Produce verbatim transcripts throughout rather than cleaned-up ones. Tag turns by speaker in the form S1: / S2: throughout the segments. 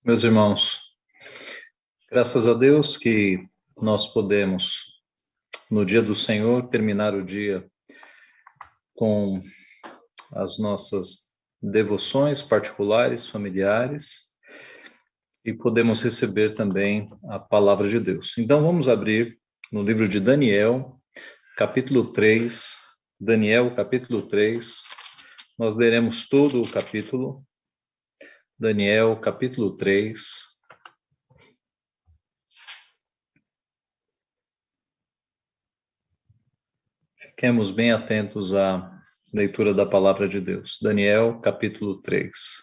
S1: Meus irmãos, graças a Deus que nós podemos, no dia do Senhor, terminar o dia com as nossas devoções particulares, familiares, e podemos receber também a palavra de Deus. Então vamos abrir no livro de Daniel, capítulo três, Daniel, capítulo três, nós leremos todo o capítulo, Daniel, capítulo três, fiquemos bem atentos à leitura da palavra de Deus. Daniel, capítulo três.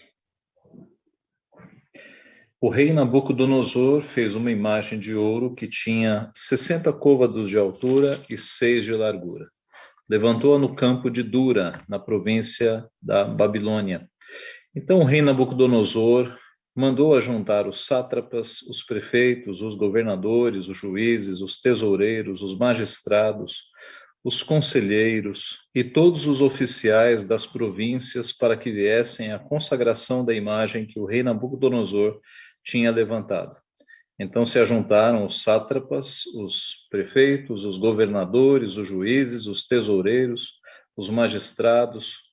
S1: O rei Nabucodonosor fez uma imagem de ouro que tinha sessenta côvados de altura e seis de largura. Levantou-a no campo de Dura, na província da Babilônia. Então o rei Nabucodonosor mandou ajuntar os sátrapas, os prefeitos, os governadores, os juízes, os tesoureiros, os magistrados, os conselheiros e todos os oficiais das províncias para que viessem à consagração da imagem que o rei Nabucodonosor tinha levantado. Então se ajuntaram os sátrapas, os prefeitos, os governadores, os juízes, os tesoureiros, os magistrados,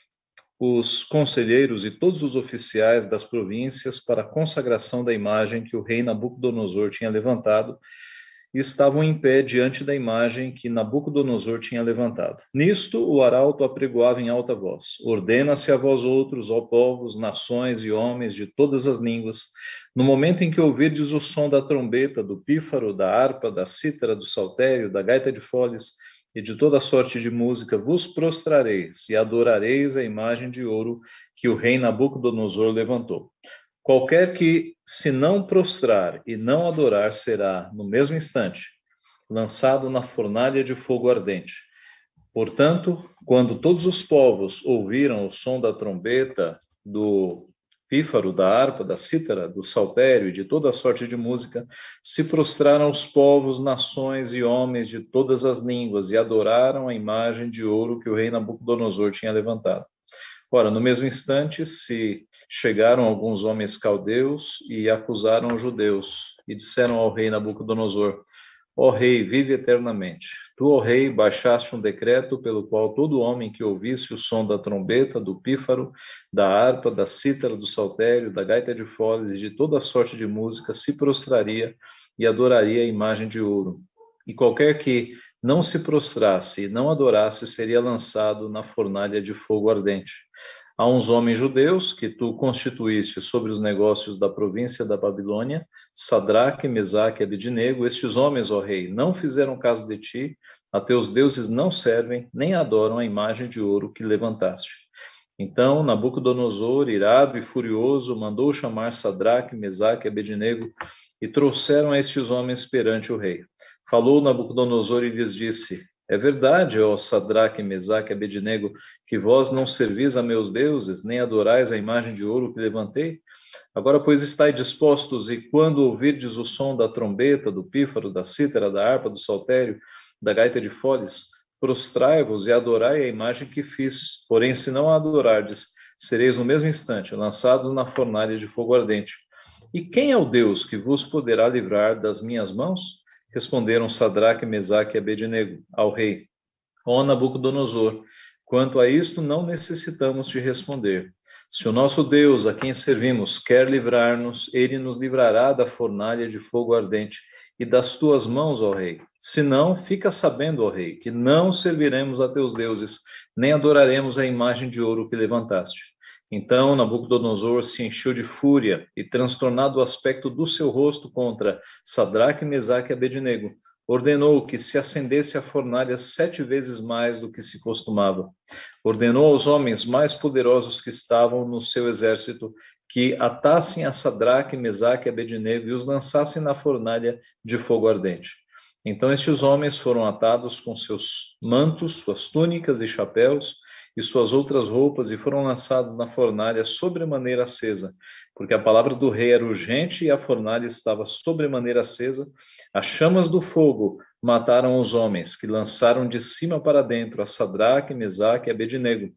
S1: os conselheiros e todos os oficiais das províncias para a consagração da imagem que o rei Nabucodonosor tinha levantado, e estavam em pé diante da imagem que Nabucodonosor tinha levantado. Nisto, o arauto apregoava em alta voz: ordena-se a vós outros, ó povos, nações e homens de todas as línguas, no momento em que ouvirdes o som da trombeta, do pífaro, da harpa, da cítara, do saltério, da gaita de foles e de toda sorte de música, vos prostrareis e adorareis a imagem de ouro que o rei Nabucodonosor levantou. Qualquer que se não prostrar e não adorar será, no mesmo instante, lançado na fornalha de fogo ardente. Portanto, quando todos os povos ouviram o som da trombeta, do pífaro, da harpa, da cítara, do saltério e de toda sorte de música, se prostraram os povos, nações e homens de todas as línguas e adoraram a imagem de ouro que o rei Nabucodonosor tinha levantado. Ora, no mesmo instante, se chegaram alguns homens caldeus e acusaram os judeus, e disseram ao rei Nabucodonosor: ó rei, vive eternamente. Tu, ó rei, baixaste um decreto pelo qual todo homem que ouvisse o som da trombeta, do pífaro, da harpa, da cítara, do saltério, da gaita de foles e de toda sorte de música se prostraria e adoraria a imagem de ouro. E qualquer que não se prostrasse e não adorasse seria lançado na fornalha de fogo ardente. Há uns homens judeus que tu constituíste sobre os negócios da província da Babilônia, Sadraque, Mesaque e Abednego. Estes homens, ó rei, não fizeram caso de ti, a teus deuses não servem, nem adoram a imagem de ouro que levantaste. Então Nabucodonosor, irado e furioso, mandou chamar Sadraque, Mesaque e Abednego, e trouxeram a estes homens perante o rei. Falou Nabucodonosor e lhes disse: é verdade, ó Sadraque, Mesaque e Abednego, que vós não servis a meus deuses, nem adorais a imagem de ouro que levantei? Agora, pois, estai dispostos, e quando ouvirdes o som da trombeta, do pífaro, da cítara, da harpa, do saltério, da gaita de foles, prostrai-vos e adorai a imagem que fiz. Porém, se não a adorardes, sereis no mesmo instante lançados na fornalha de fogo ardente. E quem é o Deus que vos poderá livrar das minhas mãos? Responderam Sadraque, Mesaque e Abednego ao rei: ó Nabucodonosor, quanto a isto não necessitamos de responder. Se o nosso Deus, a quem servimos, quer livrar-nos, ele nos livrará da fornalha de fogo ardente e das tuas mãos, ó rei. Se não, fica sabendo, ó rei, que não serviremos a teus deuses, nem adoraremos a imagem de ouro que levantaste. Então Nabucodonosor se encheu de fúria e, transtornado o aspecto do seu rosto contra Sadraque, Mesaque e Abednego, ordenou que se acendesse a fornalha sete vezes mais do que se costumava. Ordenou aos homens mais poderosos que estavam no seu exército que atassem a Sadraque, Mesaque e Abednego e os lançassem na fornalha de fogo ardente. Então estes homens foram atados com seus mantos, suas túnicas e chapéus, e suas outras roupas, e foram lançados na fornalha sobremaneira acesa, porque a palavra do rei era urgente e a fornalha estava sobremaneira acesa. As chamas do fogo mataram os homens, que lançaram de cima para dentro a Sadraque, Mesaque e Abednego.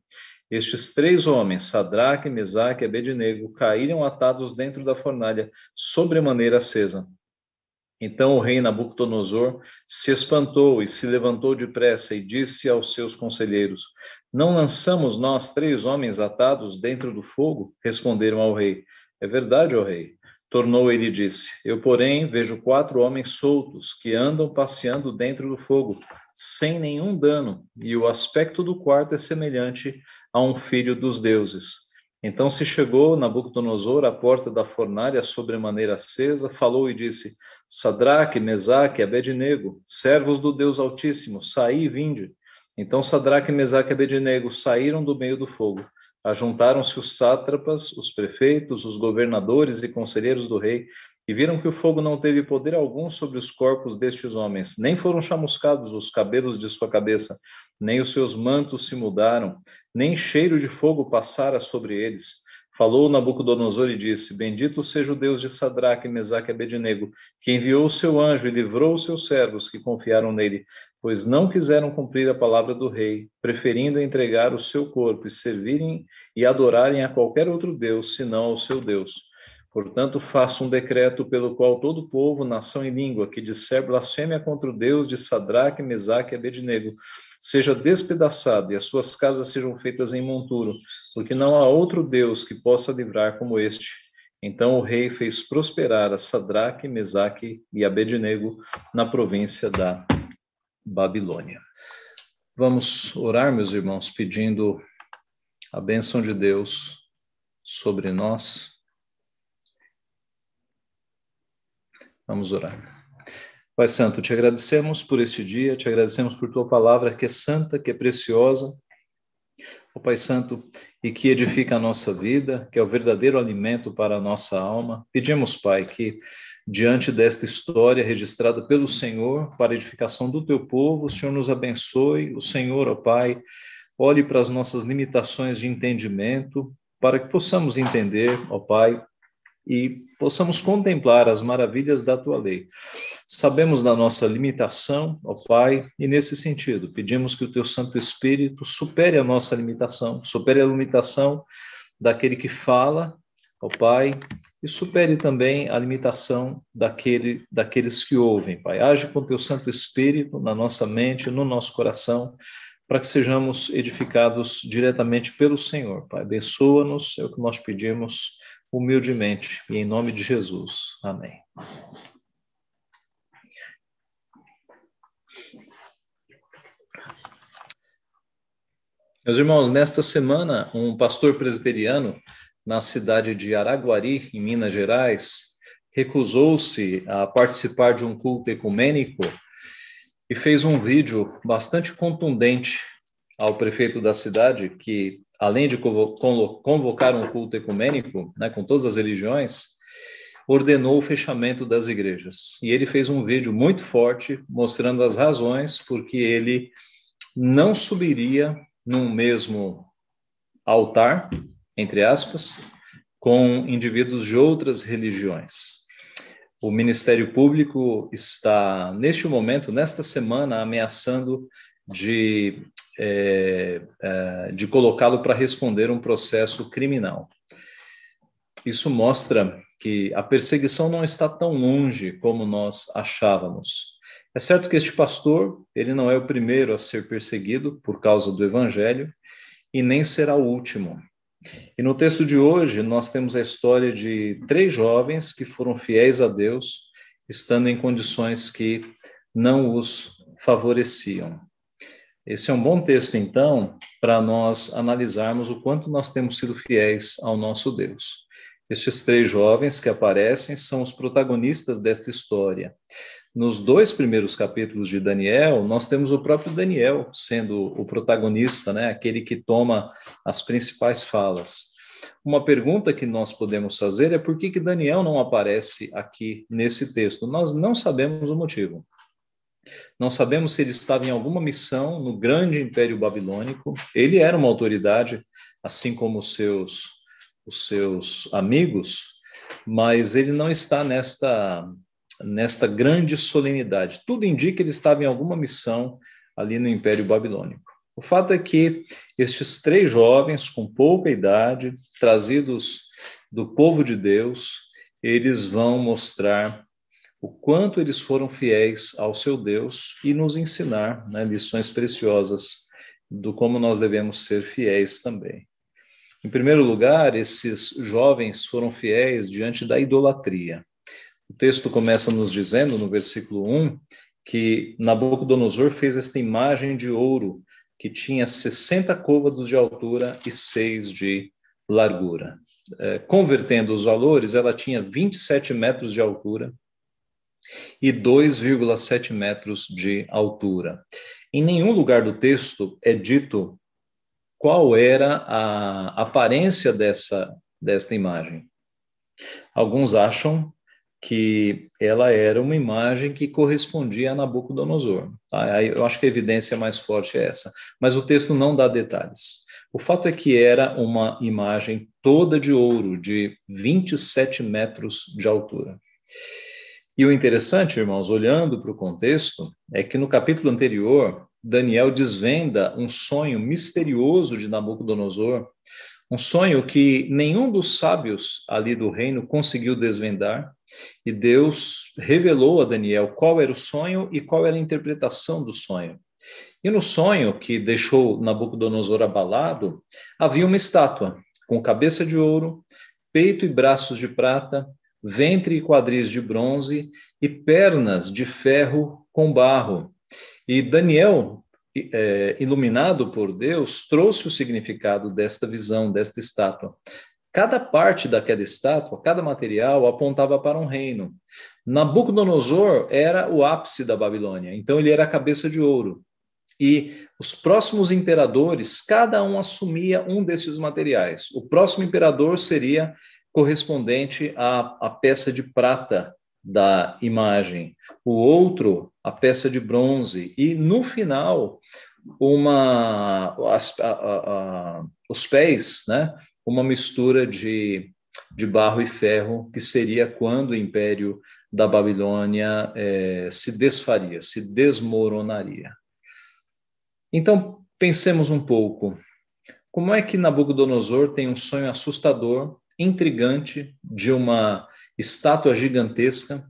S1: Estes três homens, Sadraque, Mesaque e Abednego, caíram atados dentro da fornalha, sobremaneira acesa. Então o rei Nabucodonosor se espantou e se levantou depressa e disse aos seus conselheiros: Não lançamos nós três homens atados dentro do fogo? Responderam ao rei: É verdade, ó rei. Tornou ele e disse: Eu, porém, vejo quatro homens soltos que andam passeando dentro do fogo, sem nenhum dano, e o aspecto do quarto é semelhante a um filho dos deuses. Então se chegou Nabucodonosor à porta da fornalha sobremaneira acesa, falou e disse: Sadraque, Mesaque e Abednego, servos do Deus Altíssimo, saí e vinde. Então Sadraque, Mesaque e Abednego saíram do meio do fogo. Ajuntaram-se os sátrapas, os prefeitos, os governadores e conselheiros do rei, e viram que o fogo não teve poder algum sobre os corpos destes homens, nem foram chamuscados os cabelos de sua cabeça, nem os seus mantos se mudaram, nem cheiro de fogo passara sobre eles. Falou Nabucodonosor e disse: Bendito seja o Deus de Sadraque, Mesaque e Abednego, que enviou o seu anjo e livrou os seus servos que confiaram nele, pois não quiseram cumprir a palavra do rei, preferindo entregar o seu corpo e servirem e adorarem a qualquer outro Deus, senão ao seu Deus. Portanto, faço um decreto pelo qual todo povo, nação e língua que disser blasfêmia contra o Deus de Sadraque, Mesaque e Abednego seja despedaçado e as suas casas sejam feitas em monturo, porque não há outro Deus que possa livrar como este. Então o rei fez prosperar a Sadraque, Mesaque e Abednego na província da Babilônia. Vamos orar, meus irmãos, pedindo a bênção de Deus sobre nós. Vamos orar. Pai Santo, te agradecemos por este dia, te agradecemos por tua palavra que é santa, que é preciosa, ó Pai Santo, e que edifica a nossa vida, que é o verdadeiro alimento para a nossa alma. Pedimos, Pai, que diante desta história registrada pelo Senhor para a edificação do teu povo, o Senhor nos abençoe, o Senhor, ó Pai, olhe para as nossas limitações de entendimento, para que possamos entender, ó Pai, e possamos contemplar as maravilhas da tua lei. Sabemos da nossa limitação, ó Pai, e nesse sentido, pedimos que o teu Santo Espírito supere a nossa limitação, supere a limitação daquele que fala, ó Pai, e supere também a limitação daquele, daqueles que ouvem, Pai. Age com o teu Santo Espírito na nossa mente, no nosso coração, para que sejamos edificados diretamente pelo Senhor, Pai. Abençoa-nos, é o que nós pedimos humildemente, e em nome de Jesus. Amém. Meus irmãos, nesta semana, um pastor presbiteriano na cidade de Araguari, em Minas Gerais, recusou-se a participar de um culto ecumênico e fez um vídeo bastante contundente ao prefeito da cidade, que, além de convocar um culto ecumênico, né, com todas as religiões, ordenou o fechamento das igrejas. E ele fez um vídeo muito forte, mostrando as razões porque ele não subiria num mesmo altar, entre aspas, com indivíduos de outras religiões. O Ministério Público está, neste momento, nesta semana, ameaçando de, é, é, de colocá-lo para responder um processo criminal. Isso mostra que a perseguição não está tão longe como nós achávamos. É certo que este pastor, ele não é o primeiro a ser perseguido por causa do evangelho e nem será o último. E no texto de hoje, nós temos a história de três jovens que foram fiéis a Deus, estando em condições que não os favoreciam. Esse é um bom texto, então, para nós analisarmos o quanto nós temos sido fiéis ao nosso Deus. Estes três jovens que aparecem são os protagonistas desta história. Nos dois primeiros capítulos de Daniel, nós temos o próprio Daniel sendo o protagonista, né? Aquele que toma as principais falas. Uma pergunta que nós podemos fazer é por que que Daniel não aparece aqui nesse texto? Nós não sabemos o motivo. Não sabemos se ele estava em alguma missão no grande Império Babilônico. Ele era uma autoridade, assim como os seus, os seus amigos, mas ele não está nesta... nesta grande solenidade. Tudo indica que ele estava em alguma missão ali no Império Babilônico. O fato é que estes três jovens, com pouca idade, trazidos do povo de Deus, eles vão mostrar o quanto eles foram fiéis ao seu Deus e nos ensinar, né, lições preciosas do como nós devemos ser fiéis também. Em primeiro lugar, esses jovens foram fiéis diante da idolatria. O texto começa nos dizendo, no versículo um, que Nabucodonosor fez esta imagem de ouro que tinha sessenta côvados de altura e seis de largura. É, convertendo os valores, ela tinha vinte e sete metros de altura e dois vírgula sete metros de altura. Em nenhum lugar do texto é dito qual era a aparência dessa, desta imagem. Alguns acham que ela era uma imagem que correspondia a Nabucodonosor. Tá? Eu acho que a evidência mais forte é essa. Mas o texto não dá detalhes. O fato é que era uma imagem toda de ouro, de vinte e sete metros de altura. E o interessante, irmãos, olhando para o contexto, é que no capítulo anterior, Daniel desvenda um sonho misterioso de Nabucodonosor, um sonho que nenhum dos sábios ali do reino conseguiu desvendar, e Deus revelou a Daniel qual era o sonho e qual era a interpretação do sonho. E no sonho que deixou Nabucodonosor abalado, havia uma estátua com cabeça de ouro, peito e braços de prata, ventre e quadris de bronze e pernas de ferro com barro. E Daniel, é, iluminado por Deus, trouxe o significado desta visão, desta estátua. Cada parte daquela estátua, cada material, apontava para um reino. Nabucodonosor era o ápice da Babilônia, então ele era a cabeça de ouro. E os próximos imperadores, cada um assumia um desses materiais. O próximo imperador seria correspondente à, à peça de prata da imagem, o outro, a peça de bronze, e no final, uma, as, a, a, a, os pés, né? Uma mistura de, de barro e ferro, que seria quando o império da Babilônia eh, se desfaria, se desmoronaria. Então, pensemos um pouco. Como é que Nabucodonosor tem um sonho assustador, intrigante, de uma estátua gigantesca,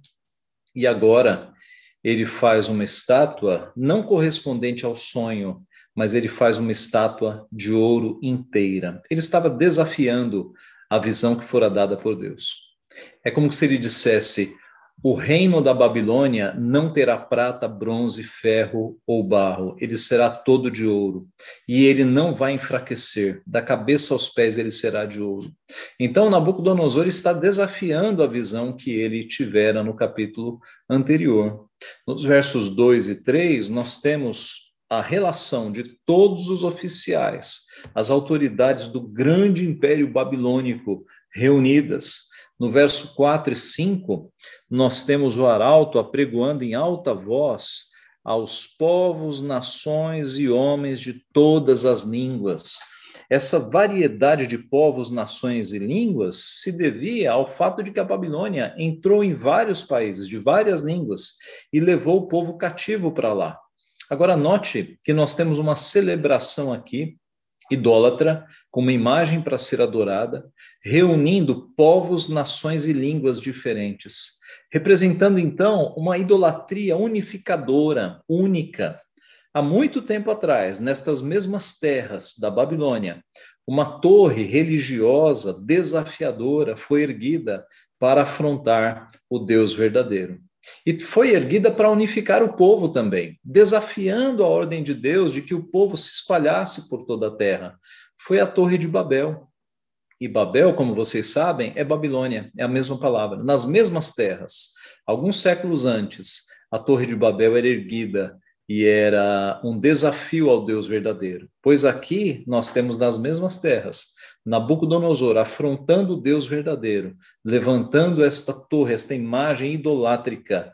S1: e agora ele faz uma estátua não correspondente ao sonho, mas ele faz uma estátua de ouro inteira. Ele estava desafiando a visão que fora dada por Deus. É como se ele dissesse: o reino da Babilônia não terá prata, bronze, ferro ou barro, ele será todo de ouro, e ele não vai enfraquecer, da cabeça aos pés ele será de ouro. Então Nabucodonosor está desafiando a visão que ele tivera no capítulo anterior. Nos versos dois e três, nós temos a relação de todos os oficiais, as autoridades do grande império babilônico reunidas. No verso quatro e cinco, nós temos o arauto apregoando em alta voz aos povos, nações e homens de todas as línguas. Essa variedade de povos, nações e línguas se devia ao fato de que a Babilônia entrou em vários países, de várias línguas, e levou o povo cativo para lá. Agora, note que nós temos uma celebração aqui, idólatra, com uma imagem para ser adorada, reunindo povos, nações e línguas diferentes, representando então uma idolatria unificadora, única. Há muito tempo atrás, nestas mesmas terras da Babilônia, uma torre religiosa desafiadora foi erguida para afrontar o Deus verdadeiro. E foi erguida para unificar o povo também, desafiando a ordem de Deus de que o povo se espalhasse por toda a terra. Foi a Torre de Babel. E Babel, como vocês sabem, é Babilônia, é a mesma palavra, nas mesmas terras. Alguns séculos antes, a Torre de Babel era erguida e era um desafio ao Deus verdadeiro. Pois aqui nós temos nas mesmas terras Nabucodonosor afrontando o Deus verdadeiro, levantando esta torre, esta imagem idolátrica,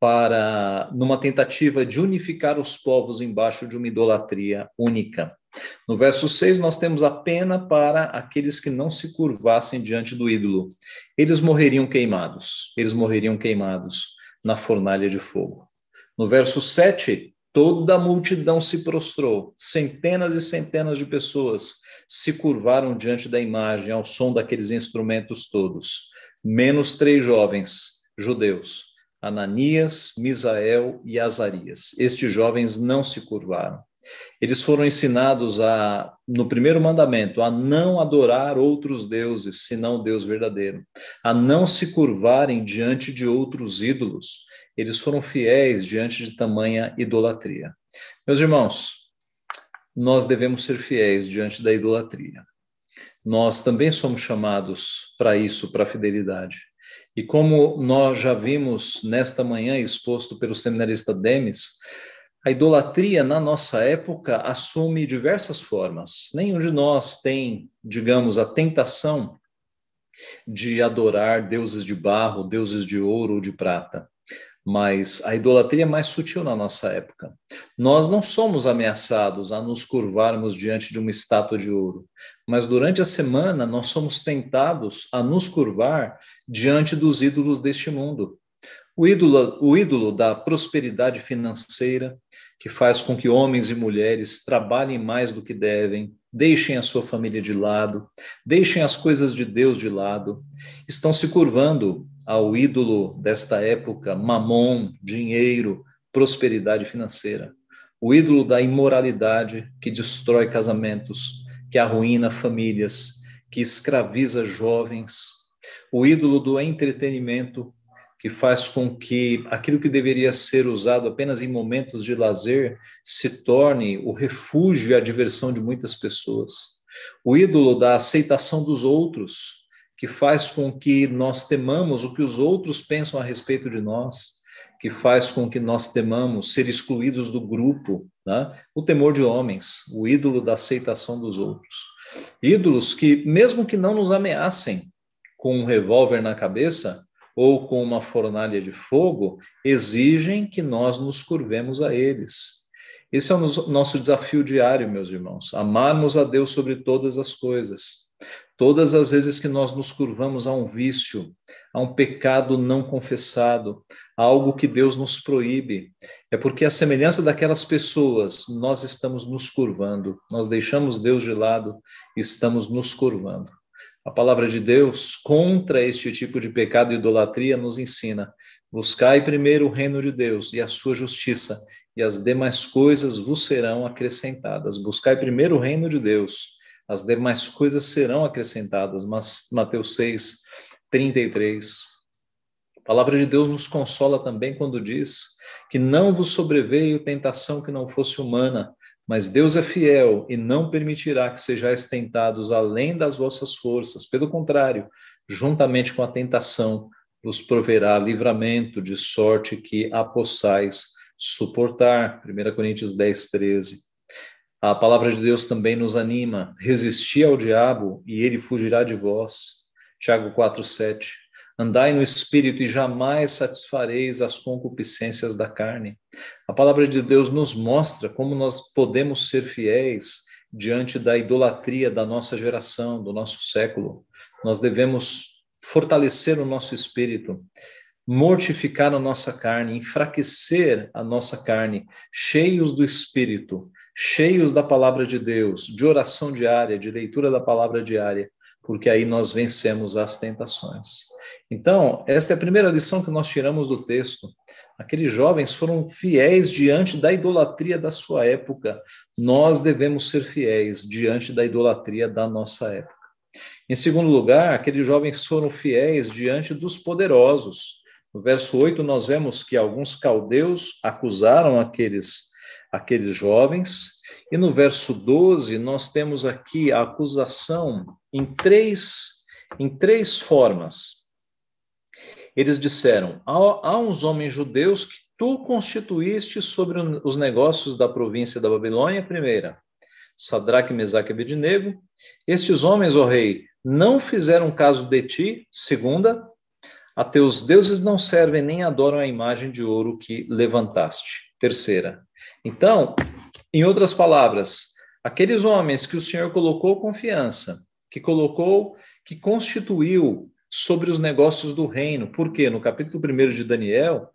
S1: para numa tentativa de unificar os povos embaixo de uma idolatria única. No verso seis, nós temos a pena para aqueles que não se curvassem diante do ídolo. Eles morreriam queimados, eles morreriam queimados na fornalha de fogo. No verso sete, Toda a multidão se prostrou, centenas e centenas de pessoas se curvaram diante da imagem ao som daqueles instrumentos todos, menos três jovens judeus, Ananias, Misael e Azarias. Estes jovens não se curvaram. Eles foram ensinados a, no primeiro mandamento, a não adorar outros deuses, senão o Deus verdadeiro, a não se curvarem diante de outros ídolos. Eles foram fiéis diante de tamanha idolatria. Meus irmãos, nós devemos ser fiéis diante da idolatria. Nós também somos chamados para isso, para a fidelidade. E como nós já vimos nesta manhã exposto pelo seminarista Demis, a idolatria, na nossa época, assume diversas formas. Nenhum de nós tem, digamos, a tentação de adorar deuses de barro, deuses de ouro ou de prata. Mas a idolatria é mais sutil na nossa época. Nós não somos ameaçados a nos curvarmos diante de uma estátua de ouro, mas durante a semana nós somos tentados a nos curvar diante dos ídolos deste mundo. O ídolo, o ídolo da prosperidade financeira, que faz com que homens e mulheres trabalhem mais do que devem, deixem a sua família de lado, deixem as coisas de Deus de lado, estão se curvando ao ídolo desta época, mamon, dinheiro, prosperidade financeira. O ídolo da imoralidade, que destrói casamentos, que arruína famílias, que escraviza jovens. O ídolo do entretenimento, que faz com que aquilo que deveria ser usado apenas em momentos de lazer se torne o refúgio e a diversão de muitas pessoas. O ídolo da aceitação dos outros, que faz com que nós temamos o que os outros pensam a respeito de nós, que faz com que nós temamos ser excluídos do grupo, né? O temor de homens, o ídolo da aceitação dos outros. Ídolos que, mesmo que não nos ameacem com um revólver na cabeça, ou com uma fornalha de fogo, exigem que nós nos curvemos a eles. Esse é o nosso desafio diário, meus irmãos, amarmos a Deus sobre todas as coisas. Todas as vezes que nós nos curvamos a um vício, a um pecado não confessado, a algo que Deus nos proíbe, é porque a semelhança daquelas pessoas, nós estamos nos curvando, nós deixamos Deus de lado e estamos nos curvando. A palavra de Deus contra este tipo de pecado e idolatria nos ensina: buscai primeiro o reino de Deus e a sua justiça, e as demais coisas vos serão acrescentadas. Buscai primeiro o reino de Deus, as demais coisas serão acrescentadas. Mateus seis, trinta e três. A palavra de Deus nos consola também quando diz que não vos sobreveio tentação que não fosse humana, mas Deus é fiel e não permitirá que sejais tentados além das vossas forças. Pelo contrário, juntamente com a tentação, vos proverá livramento, de sorte que a possais suportar. primeira Coríntios dez, treze. A palavra de Deus também nos anima: resisti ao diabo e ele fugirá de vós. Tiago quatro, sete. Andai no Espírito e jamais satisfareis as concupiscências da carne. A palavra de Deus nos mostra como nós podemos ser fiéis diante da idolatria da nossa geração, do nosso século. Nós devemos fortalecer o nosso espírito, mortificar a nossa carne, enfraquecer a nossa carne, cheios do Espírito, cheios da palavra de Deus, de oração diária, de leitura da palavra diária, porque aí nós vencemos as tentações. Então, esta é a primeira lição que nós tiramos do texto. Aqueles jovens foram fiéis diante da idolatria da sua época. Nós devemos ser fiéis diante da idolatria da nossa época. Em segundo lugar, aqueles jovens foram fiéis diante dos poderosos. No verso oito, nós vemos que alguns caldeus acusaram aqueles, aqueles jovens. E no verso doze, nós temos aqui a acusação em três, em três formas. Eles disseram: há, há uns homens judeus que tu constituíste sobre os negócios da província da Babilônia, primeira, Sadraque, Mesaque e Abednego. Estes homens, ó rei, não fizeram caso de ti, segunda, a teus deuses não servem nem adoram a imagem de ouro que levantaste, terceira. Então, em outras palavras, aqueles homens que o Senhor colocou confiança, que colocou, que constituiu sobre os negócios do reino. Por quê? No capítulo primeiro de Daniel,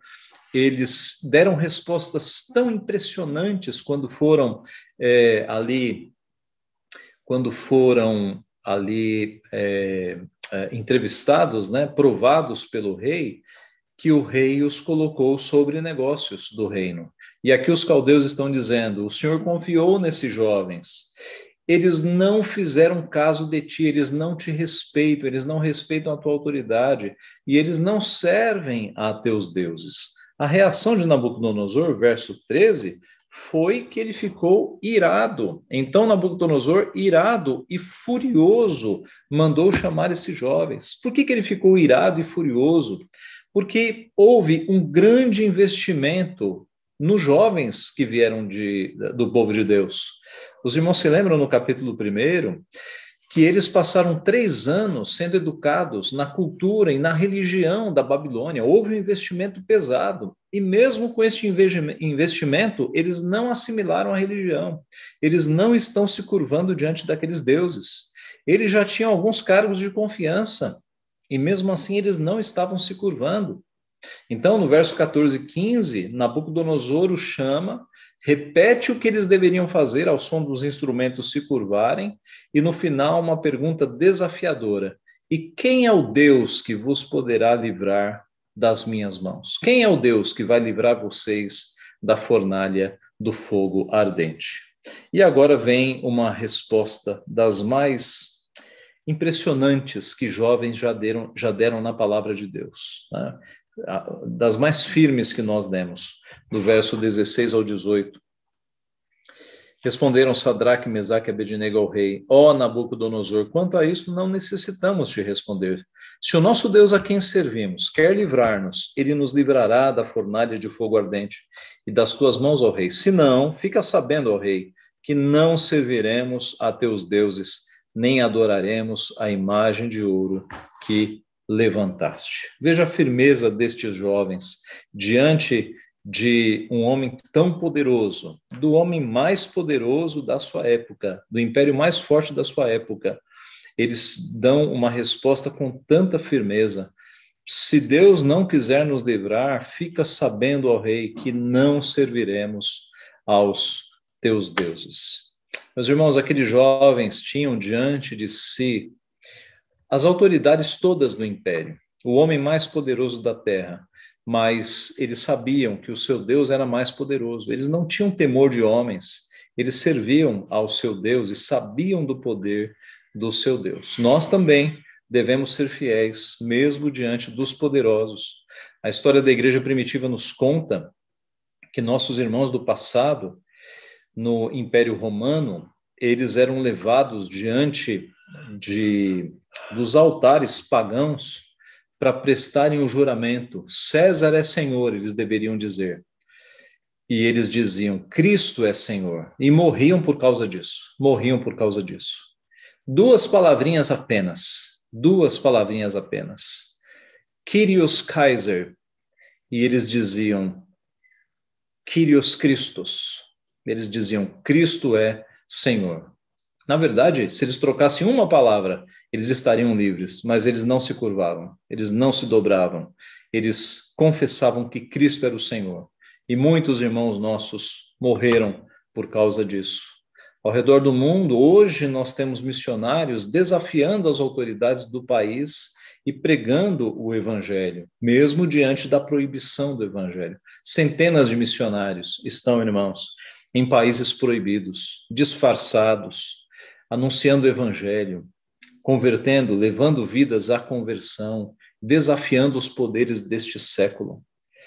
S1: eles deram respostas tão impressionantes quando foram é, ali, quando foram ali é, é, entrevistados, né, provados pelo rei, que o rei os colocou sobre negócios do reino. E aqui os caldeus estão dizendo, o Senhor confiou nesses jovens, eles não fizeram caso de ti, eles não te respeitam, eles não respeitam a tua autoridade, e eles não servem a teus deuses. A reação de Nabucodonosor, verso treze, foi que ele ficou irado. Então Nabucodonosor, irado e furioso, mandou chamar esses jovens. Por que que ele ficou irado e furioso? Porque houve um grande investimento nos jovens que vieram de, do povo de Deus. Os irmãos se lembram no capítulo primeiro que eles passaram três anos sendo educados na cultura e na religião da Babilônia. Houve um investimento pesado. E mesmo com este investimento, eles não assimilaram a religião. Eles não estão se curvando diante daqueles deuses. Eles já tinham alguns cargos de confiança. E mesmo assim eles não estavam se curvando. Então, no verso catorze e quinze, Nabucodonosor os chama, repete o que eles deveriam fazer ao som dos instrumentos se curvarem, e no final uma pergunta desafiadora: e quem é o Deus que vos poderá livrar das minhas mãos? Quem é o Deus que vai livrar vocês da fornalha do fogo ardente? E agora vem uma resposta das mais impressionantes que jovens já deram, já deram na palavra de Deus, né? Das mais firmes que nós demos, do verso dezesseis ao dezoito. Responderam Sadraque, Mesaque e Abednego ao rei: ó Nabucodonosor, quanto a isto não necessitamos te responder. Se o nosso Deus a quem servimos quer livrar-nos, ele nos livrará da fornalha de fogo ardente e das tuas mãos, ó rei. Se não, fica sabendo, ó rei, que não serviremos a teus deuses, nem adoraremos a imagem de ouro que levantaste. Veja a firmeza destes jovens diante de um homem tão poderoso, do homem mais poderoso da sua época, do império mais forte da sua época. Eles dão uma resposta com tanta firmeza: se Deus não quiser nos livrar, fica sabendo, ó rei, que não serviremos aos teus deuses. Meus irmãos, aqueles jovens tinham diante de si as autoridades todas do império, o homem mais poderoso da terra, mas eles sabiam que o seu Deus era mais poderoso. Eles não tinham temor de homens, eles serviam ao seu Deus e sabiam do poder do seu Deus. Nós também devemos ser fiéis, mesmo diante dos poderosos. A história da igreja primitiva nos conta que nossos irmãos do passado, no Império Romano, eles eram levados diante de, dos altares pagãos para prestarem o juramento. César é Senhor, eles deveriam dizer. E eles diziam, Cristo é Senhor. E morriam por causa disso. Morriam por causa disso. Duas palavrinhas apenas. Duas palavrinhas apenas. Kyrios Kaiser. E eles diziam, Kyrios Christos. Eles diziam, Cristo é Senhor. Na verdade, se eles trocassem uma palavra, eles estariam livres, mas eles não se curvavam, eles não se dobravam, eles confessavam que Cristo era o Senhor. E muitos irmãos nossos morreram por causa disso. Ao redor do mundo, hoje nós temos missionários desafiando as autoridades do país e pregando o evangelho, mesmo diante da proibição do evangelho. Centenas de missionários estão, irmãos, em países proibidos, disfarçados, anunciando o evangelho, convertendo, levando vidas à conversão, desafiando os poderes deste século.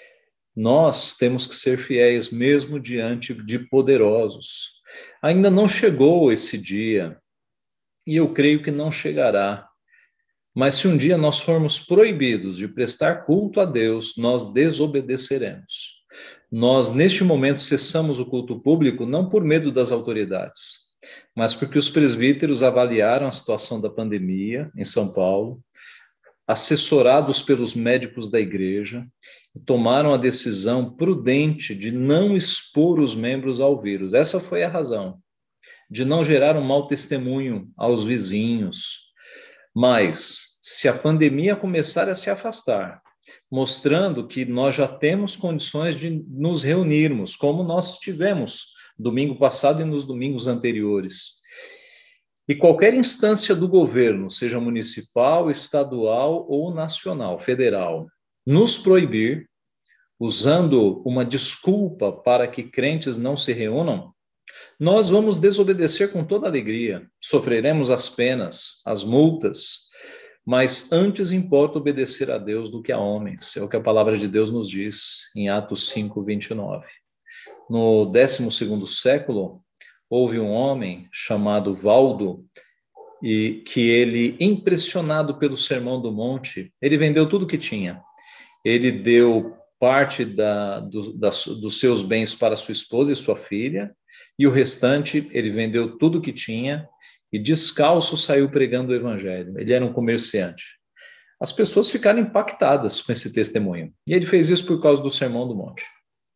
S1: Nós temos que ser fiéis mesmo diante de poderosos. Ainda não chegou esse dia, e eu creio que não chegará. Mas se um dia nós formos proibidos de prestar culto a Deus, nós desobedeceremos. Nós, neste momento, cessamos o culto público não por medo das autoridades, mas porque os presbíteros avaliaram a situação da pandemia em São Paulo, assessorados pelos médicos da igreja, tomaram a decisão prudente de não expor os membros ao vírus. Essa foi a razão, de não gerar um mau testemunho aos vizinhos. Mas, se a pandemia começar a se afastar, mostrando que nós já temos condições de nos reunirmos, como nós tivemos domingo passado e nos domingos anteriores. E qualquer instância do governo, seja municipal, estadual ou nacional, federal, nos proibir, usando uma desculpa para que crentes não se reúnam, nós vamos desobedecer com toda alegria, sofreremos as penas, as multas, mas antes importa obedecer a Deus do que a homens, é o que a palavra de Deus nos diz em Atos cinco, vinte e nove. No décimo segundo século, houve um homem chamado Valdo, e que ele, impressionado pelo Sermão do Monte, ele vendeu tudo que tinha. Ele deu parte da, do, da, dos seus bens para sua esposa e sua filha, e o restante ele vendeu tudo que tinha, e descalço saiu pregando o evangelho. Ele era um comerciante. As pessoas ficaram impactadas com esse testemunho, e ele fez isso por causa do Sermão do Monte.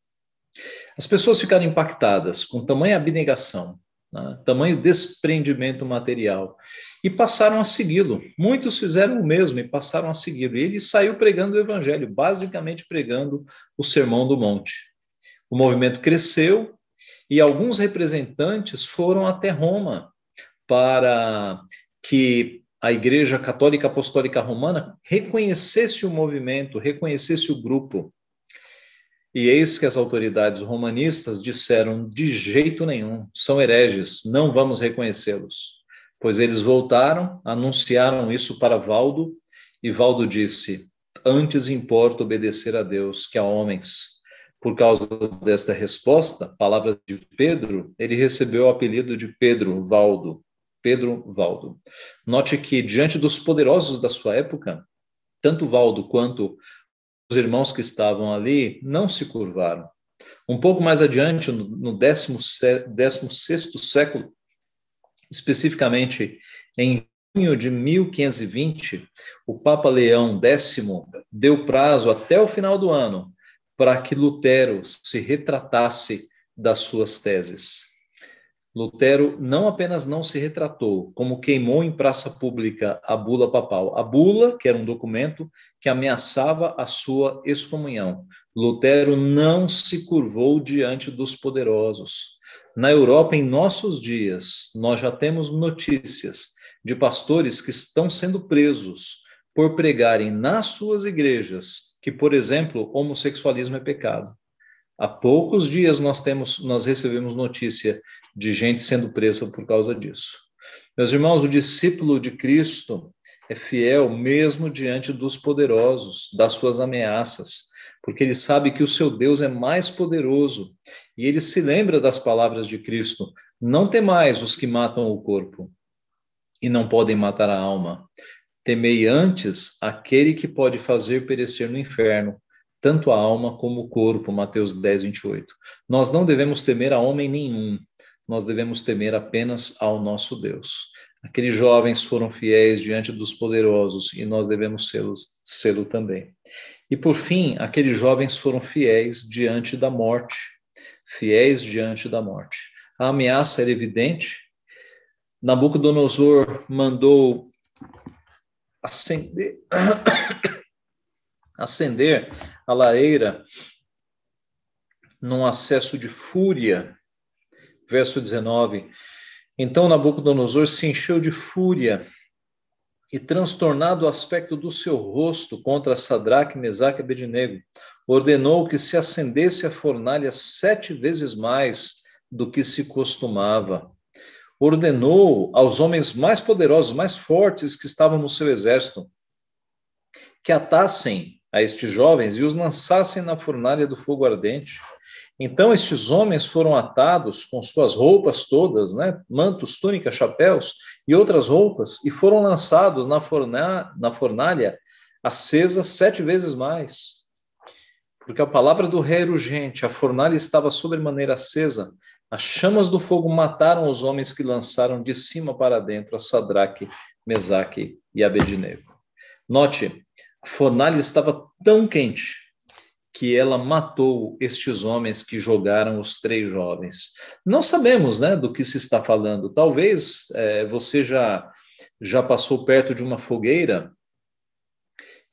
S1: As pessoas ficaram impactadas com tamanha abnegação, né, tamanho desprendimento material, e passaram a segui-lo. Muitos fizeram o mesmo e passaram a segui-lo. E ele saiu pregando o evangelho, basicamente pregando o Sermão do Monte. O movimento cresceu e alguns representantes foram até Roma para que a Igreja Católica Apostólica Romana reconhecesse o movimento, reconhecesse o grupo. E eis que as autoridades romanistas disseram: de jeito nenhum, são hereges, não vamos reconhecê-los. Pois eles voltaram, anunciaram isso para Valdo, e Valdo disse: antes importa obedecer a Deus que a homens. Por causa desta resposta, palavra de Pedro, ele recebeu o apelido de Pedro Valdo. Pedro Valdo. Note que, diante dos poderosos da sua época, tanto Valdo quanto os irmãos que estavam ali não se curvaram. Um pouco mais adiante, no décimo sexto século, especificamente em junho de mil quinhentos e vinte, o Papa Leão décimo deu prazo até o final do ano para que Lutero se retratasse das suas teses. Lutero não apenas não se retratou, como queimou em praça pública a bula papal. A bula, que era um documento que ameaçava a sua excomunhão. Lutero não se curvou diante dos poderosos. Na Europa, em nossos dias, nós já temos notícias de pastores que estão sendo presos por pregarem nas suas igrejas que, por exemplo, homossexualismo é pecado. Há poucos dias nós temos, nós recebemos notícia de gente sendo presa por causa disso. Meus irmãos, o discípulo de Cristo é fiel mesmo diante dos poderosos, das suas ameaças, porque ele sabe que o seu Deus é mais poderoso, e ele se lembra das palavras de Cristo: não temais os que matam o corpo e não podem matar a alma. Temei antes aquele que pode fazer perecer no inferno tanto a alma como o corpo, Mateus dez, vinte e oito. Nós não devemos temer a homem nenhum, nós devemos temer apenas ao nosso Deus. Aqueles jovens foram fiéis diante dos poderosos e nós devemos sê-lo também. E por fim, aqueles jovens foram fiéis diante da morte, fiéis diante da morte. A ameaça era evidente. Nabucodonosor mandou acender acender a lareira num acesso de fúria. Verso dezenove. Então Nabucodonosor se encheu de fúria e, transtornado o aspecto do seu rosto contra Sadraque, Mesaque e Abednego, ordenou que se acendesse a fornalha sete vezes mais do que se costumava. Ordenou aos homens mais poderosos, mais fortes que estavam no seu exército, que atassem a estes jovens e os lançassem na fornalha do fogo ardente. Então estes homens foram atados com suas roupas todas, né, mantos, túnicas, chapéus e outras roupas, e foram lançados na, forna, na fornalha acesa sete vezes mais. Porque a palavra do rei era urgente, a fornalha estava sobremaneira acesa, as chamas do fogo mataram os homens que lançaram de cima para dentro a Sadraque, Mesaque e Abednego. Note, a fornalha estava tão quente que ela matou estes homens que jogaram os três jovens. Não sabemos, né, do que se está falando. Talvez é, você já, já passou perto de uma fogueira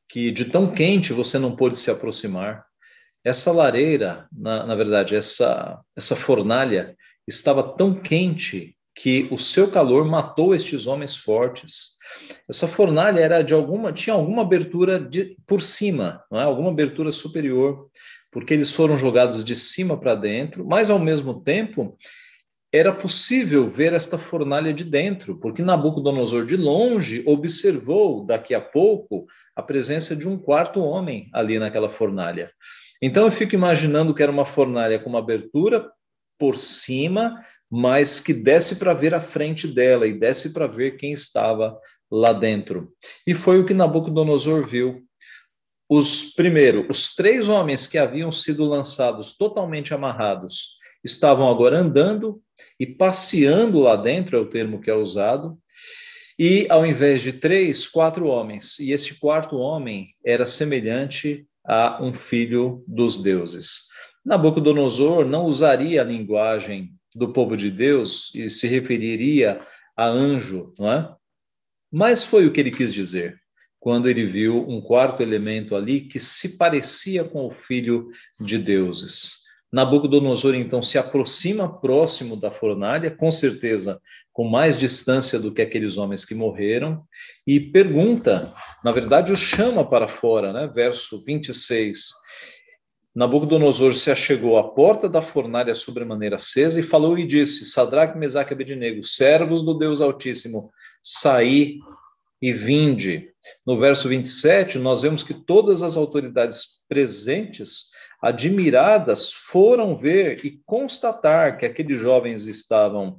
S1: que de tão quente você não pôde se aproximar. Essa lareira, na, na verdade, essa, essa fornalha estava tão quente que o seu calor matou estes homens fortes. Essa fornalha era de alguma, tinha alguma abertura de, por cima, não é? Alguma abertura superior, porque eles foram jogados de cima para dentro, mas ao mesmo tempo era possível ver esta fornalha de dentro, porque Nabucodonosor de longe observou daqui a pouco a presença de um quarto homem ali naquela fornalha. Então eu fico imaginando que era uma fornalha com uma abertura por cima, mas que desse para ver a frente dela e desse para ver quem estava lá dentro. E foi o que Nabucodonosor viu. Os primeiro, os três homens que haviam sido lançados totalmente amarrados estavam agora andando e passeando lá dentro, é o termo que é usado, e ao invés de três, quatro homens. E esse quarto homem era semelhante a um filho dos deuses. Nabucodonosor não usaria a linguagem do povo de Deus e se referiria a anjo, não é? Mas foi o que ele quis dizer quando ele viu um quarto elemento ali que se parecia com o filho de deuses. Nabucodonosor, então, se aproxima próximo da fornalha, com certeza com mais distância do que aqueles homens que morreram, e pergunta, na verdade, o chama para fora, né? Verso vinte e seis. Nabucodonosor se achegou à porta da fornalha sobremaneira acesa e falou e disse: Sadraque, Mesaque e Abednego, servos do Deus Altíssimo, saí e vinde. No verso vinte e sete, nós vemos que todas as autoridades presentes, admiradas, foram ver e constatar que aqueles jovens estavam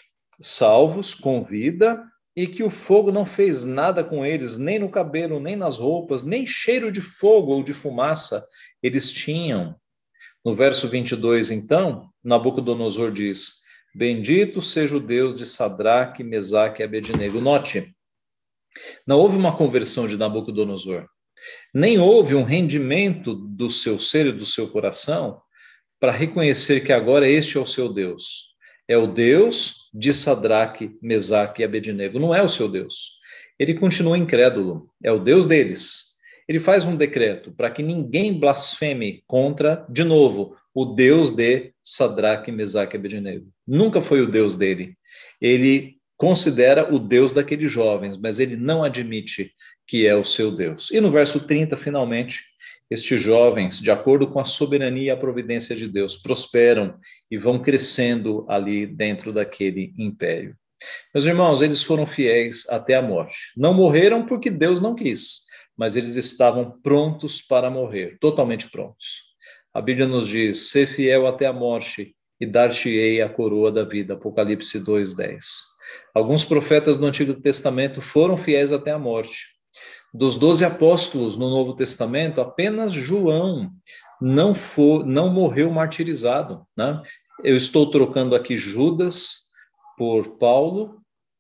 S1: salvos, com vida, e que o fogo não fez nada com eles, nem no cabelo, nem nas roupas, nem cheiro de fogo ou de fumaça eles tinham. No verso vinte e dois, então, Nabucodonosor diz: Bendito seja o Deus de Sadraque, Mesaque e Abednego. Note, não houve uma conversão de Nabucodonosor, nem houve um rendimento do seu ser e do seu coração para reconhecer que agora este é o seu Deus. É o Deus de Sadraque, Mesaque e Abednego, não é o seu Deus. Ele continua incrédulo, é o Deus deles. Ele faz um decreto para que ninguém blasfeme contra, de novo, o Deus de Sadraque, Mesaque e Abednego. Nunca foi o Deus dele. Ele considera o Deus daqueles jovens, mas ele não admite que é o seu Deus. E no verso trinta, finalmente, estes jovens, de acordo com a soberania e a providência de Deus, prosperam e vão crescendo ali dentro daquele império. Meus irmãos, eles foram fiéis até a morte. Não morreram porque Deus não quis, mas eles estavam prontos para morrer, totalmente prontos. A Bíblia nos diz: ser fiel até a morte e dar-te-ei a coroa da vida. Apocalipse dois, dez. Alguns profetas do Antigo Testamento foram fiéis até a morte. Dos doze apóstolos no Novo Testamento, apenas João não, for, não morreu martirizado, né? Eu estou trocando aqui Judas por Paulo,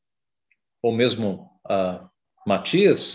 S1: ou mesmo uh, Matias,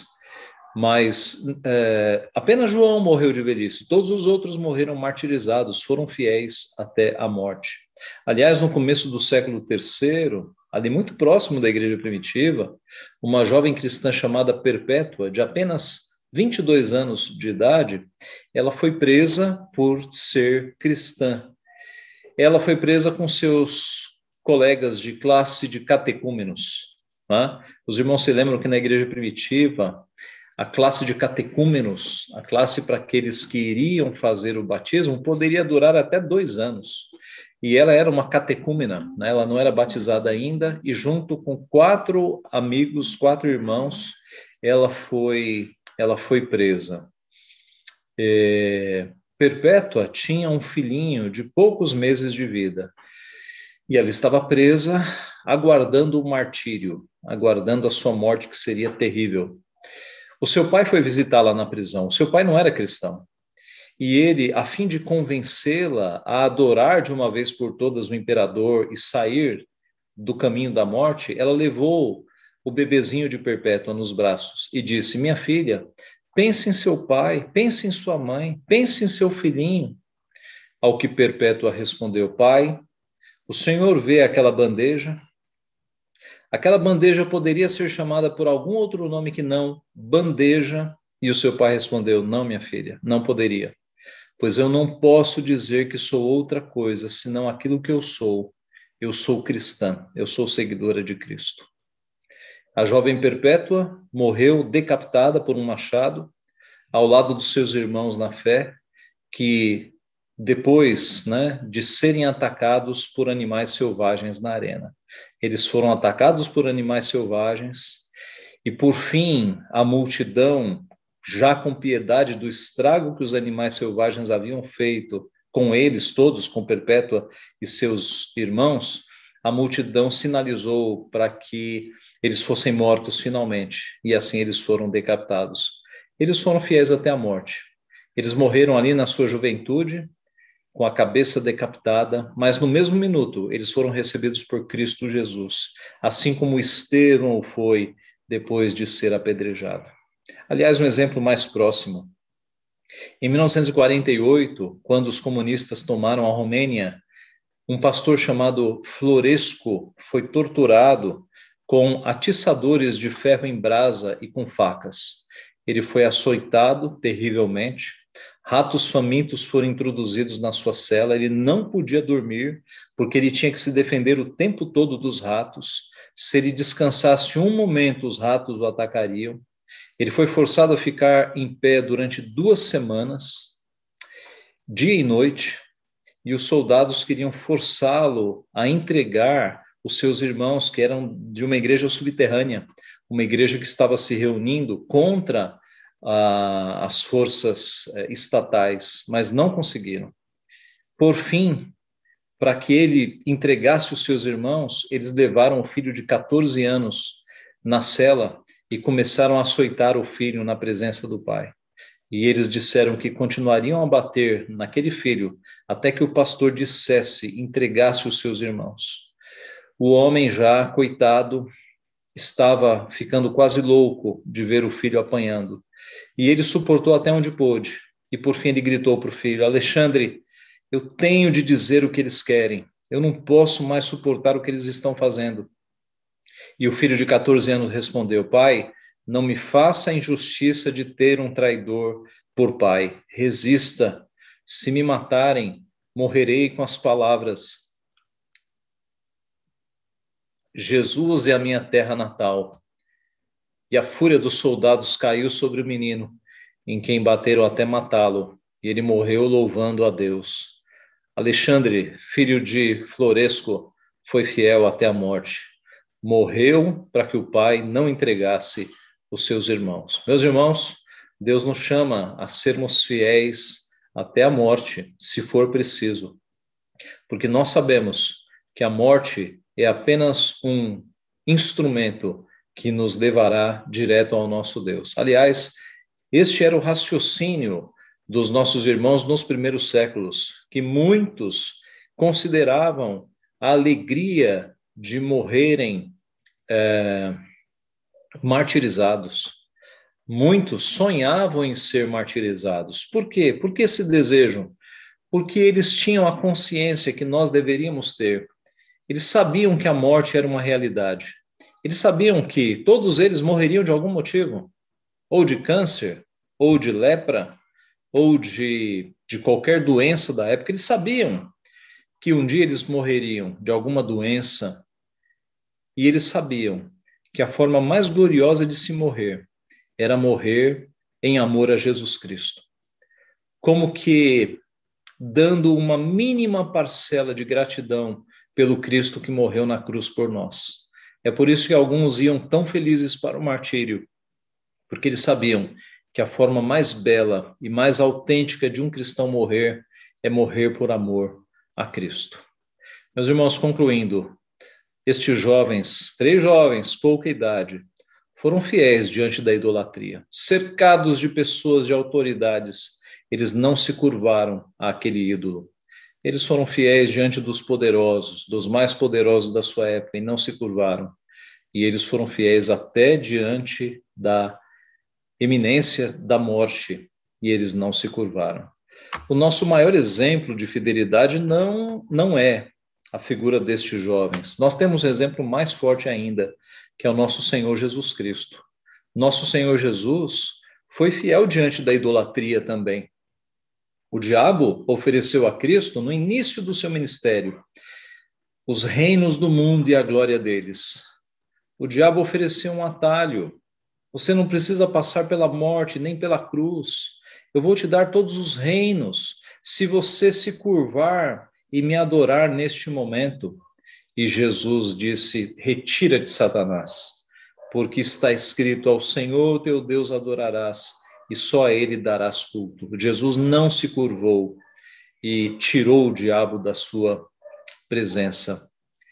S1: mas é, apenas João morreu de velhice. Todos os outros morreram martirizados, foram fiéis até a morte. Aliás, no começo do século terceiro, ali muito próximo da igreja primitiva, uma jovem cristã chamada Perpétua, de apenas vinte e dois anos de idade, ela foi presa por ser cristã. Ela foi presa com seus colegas de classe de catecúmenos. Né? Os irmãos se lembram que na igreja primitiva, a classe de catecúmenos, a classe para aqueles que iriam fazer o batismo, poderia durar até dois anos. E ela era uma catecúmena, né? Ela não era batizada ainda, e junto com quatro amigos, quatro irmãos, ela foi, ela foi presa. É, Perpétua tinha um filhinho de poucos meses de vida, e ela estava presa, aguardando o martírio, aguardando a sua morte, que seria terrível. O seu pai foi visitá-la na prisão. O seu pai não era cristão. E ele, a fim de convencê-la a adorar de uma vez por todas o imperador e sair do caminho da morte, ela levou o bebezinho de Perpétua nos braços e disse: minha filha, pense em seu pai, pense em sua mãe, pense em seu filhinho. Ao que Perpétua respondeu: pai, o senhor vê aquela bandeja? Aquela bandeja poderia ser chamada por algum outro nome que não bandeja E o seu pai respondeu: não, minha filha, não poderia, pois eu não posso dizer que sou outra coisa, senão aquilo que eu sou. Eu sou cristã, eu sou seguidora de Cristo. A jovem Perpétua morreu decapitada por um machado, ao lado dos seus irmãos na fé, que depois, né, de serem atacados por animais selvagens na arena. Eles foram atacados por animais selvagens e, por fim, a multidão, já com piedade do estrago que os animais selvagens haviam feito com eles todos, com Perpétua e seus irmãos, a multidão sinalizou para que eles fossem mortos finalmente, e assim eles foram decapitados. Eles foram fiéis até a morte. Eles morreram ali na sua juventude, com a cabeça decapitada, mas no mesmo minuto eles foram recebidos por Cristo Jesus, assim como Estevão foi depois de ser apedrejado. Aliás, um exemplo mais próximo. Em mil novecentos e quarenta e oito, quando os comunistas tomaram a Romênia, um pastor chamado Floresco foi torturado com atiçadores de ferro em brasa e com facas. Ele foi açoitado terrivelmente, ratos famintos foram introduzidos na sua cela, ele não podia dormir, porque ele tinha que se defender o tempo todo dos ratos. Se ele descansasse um momento, os ratos o atacariam. Ele foi forçado a ficar em pé durante duas semanas, dia e noite, e os soldados queriam forçá-lo a entregar os seus irmãos, que eram de uma igreja subterrânea, uma igreja que estava se reunindo contra ah, as forças eh, estatais, mas não conseguiram. Por fim, para que ele entregasse os seus irmãos, eles levaram o filho de catorze anos na cela e começaram a açoitar o filho na presença do pai. E eles disseram que continuariam a bater naquele filho até que o pastor dissesse, entregasse os seus irmãos. O homem já, coitado, estava ficando quase louco de ver o filho apanhando. E ele suportou até onde pôde. E por fim ele gritou para o filho: Alexandre, eu tenho de dizer o que eles querem. Eu não posso mais suportar o que eles estão fazendo. E o filho de catorze anos respondeu: pai, não me faça a injustiça de ter um traidor por pai. Resista. Se me matarem, morrerei com as palavras: Jesus é a minha terra natal. E a fúria dos soldados caiu sobre o menino, em quem bateram até matá-lo, e ele morreu louvando a Deus. Alexandre, filho de Floresco, foi fiel até a morte. Morreu para que o pai não entregasse os seus irmãos. Meus irmãos, Deus nos chama a sermos fiéis até a morte, se for preciso, porque nós sabemos que a morte é apenas um instrumento que nos levará direto ao nosso Deus. Aliás, este era o raciocínio dos nossos irmãos nos primeiros séculos, que muitos consideravam a alegria de morrerem é, martirizados. Muitos sonhavam em ser martirizados. Por quê? Por que esse desejo? Porque eles tinham a consciência que nós deveríamos ter. Eles sabiam que a morte era uma realidade. Eles sabiam que todos eles morreriam de algum motivo, ou de câncer, ou de lepra, ou de, de qualquer doença da época. Eles sabiam que um dia eles morreriam de alguma doença, e eles sabiam que a forma mais gloriosa de se morrer era morrer em amor a Jesus Cristo. Como que dando uma mínima parcela de gratidão pelo Cristo que morreu na cruz por nós. É por isso que alguns iam tão felizes para o martírio, porque eles sabiam que a forma mais bela e mais autêntica de um cristão morrer é morrer por amor a Cristo. Meus irmãos, concluindo, estes jovens, três jovens, pouca idade, foram fiéis diante da idolatria, cercados de pessoas de autoridades, eles não se curvaram àquele ídolo. Eles foram fiéis diante dos poderosos, dos mais poderosos da sua época, e não se curvaram. E eles foram fiéis até diante da iminência da morte, e eles não se curvaram. O nosso maior exemplo de fidelidade não, não é a figura destes jovens. Nós temos um exemplo mais forte ainda, que é o nosso Senhor Jesus Cristo. Nosso Senhor Jesus foi fiel diante da idolatria também. O diabo ofereceu a Cristo, no início do seu ministério, os reinos do mundo e a glória deles. O diabo ofereceu um atalho. Você não precisa passar pela morte, nem pela cruz. Eu vou te dar todos os reinos, se você se curvar e me adorar neste momento. E Jesus disse, retira-te, Satanás, porque está escrito, ao Senhor teu Deus adorarás, e só a ele darás culto. Jesus não se curvou e tirou o diabo da sua presença.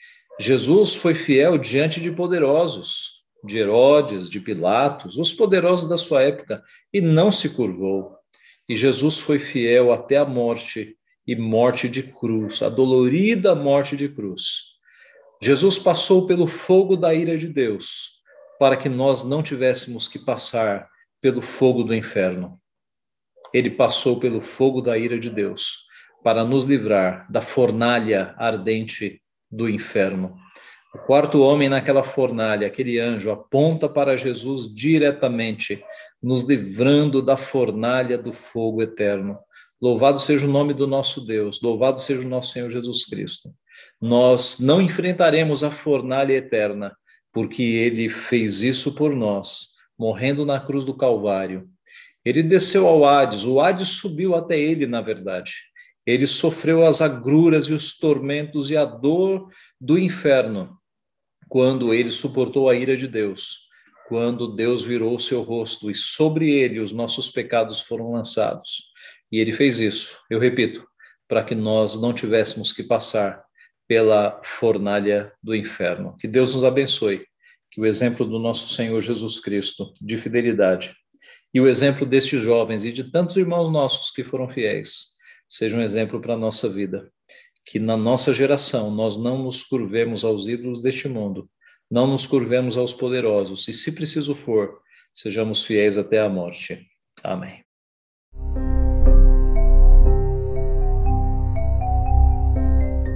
S1: Jesus foi fiel diante de poderosos, de Herodes, de Pilatos, os poderosos da sua época, e não se curvou. E Jesus foi fiel até a morte, e morte de cruz, a dolorida morte de cruz. Jesus passou pelo fogo da ira de Deus, para que nós não tivéssemos que passar pelo fogo do inferno. Ele passou pelo fogo da ira de Deus, para nos livrar da fornalha ardente do inferno. O quarto homem naquela fornalha, aquele anjo, aponta para Jesus diretamente, nos livrando da fornalha do fogo eterno. Louvado seja o nome do nosso Deus, louvado seja o nosso Senhor Jesus Cristo. Nós não enfrentaremos a fornalha eterna, porque ele fez isso por nós, morrendo na cruz do Calvário. Ele desceu ao Hades, o Hades subiu até ele, na verdade. Ele sofreu as agruras e os tormentos e a dor do inferno, quando ele suportou a ira de Deus, quando Deus virou o seu rosto e sobre ele os nossos pecados foram lançados. E ele fez isso, eu repito, para que nós não tivéssemos que passar pela fornalha do inferno. Que Deus nos abençoe, que o exemplo do nosso Senhor Jesus Cristo, de fidelidade, e o exemplo destes jovens e de tantos irmãos nossos que foram fiéis, seja um exemplo para a nossa vida. Que na nossa geração nós não nos curvemos aos ídolos deste mundo, não nos curvemos aos poderosos, e se preciso for, sejamos fiéis até a morte. Amém.